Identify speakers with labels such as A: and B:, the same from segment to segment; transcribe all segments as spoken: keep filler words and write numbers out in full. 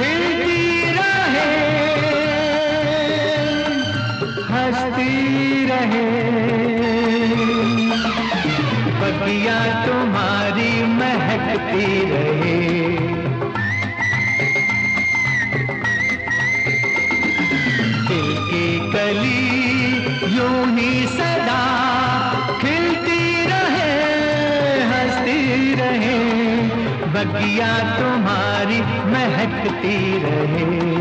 A: खिलती रहे, हंसती रहे, बगिया तुम्हारी महकती रहे। दिल की कली यूं ही सदा खिलती रहे, हंसती रहे, बगिया तुम्हारी महकती रहे।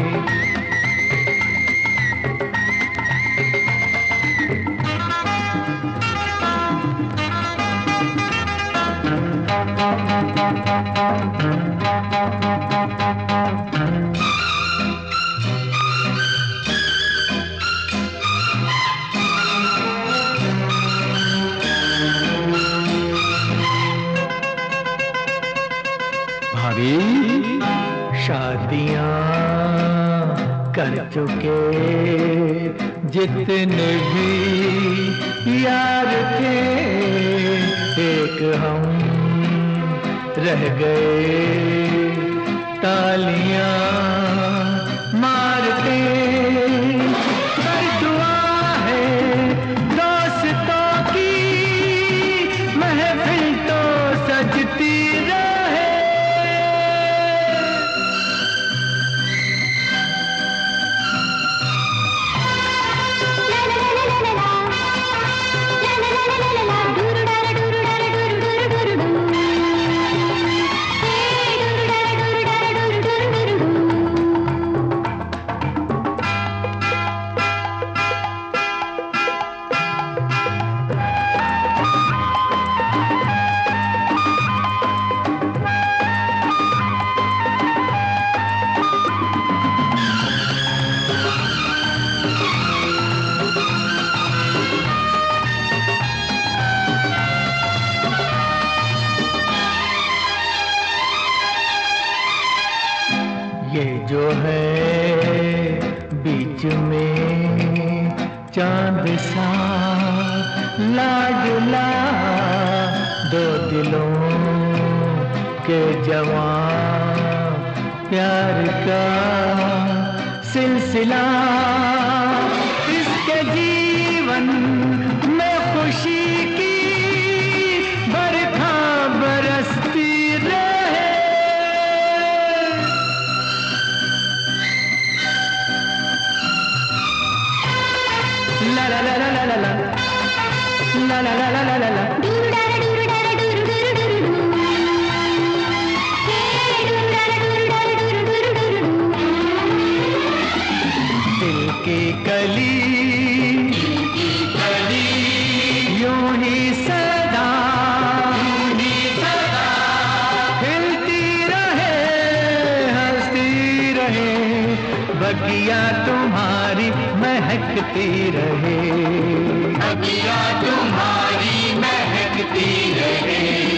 A: भाभी, शादियां कर चुके जितने भी यार थे, एक हम रह गए तालियां मारते। पर दुआ है दोस्तों की महफिल तो सजती रहे। ये जो है बीच में चांद सा लाडला, दो दिलों के जवां प्यार का सिलसिला, इसके जीवन में खुशी की बरखा बरसती रहे। La la la la la la la la la la la la la दिल की कली यूं ही सदा खिलती रहे, हंसती रहे, बगिया तुम्हारी महकती रहे, बगिया तुम्हारी महकती रहे।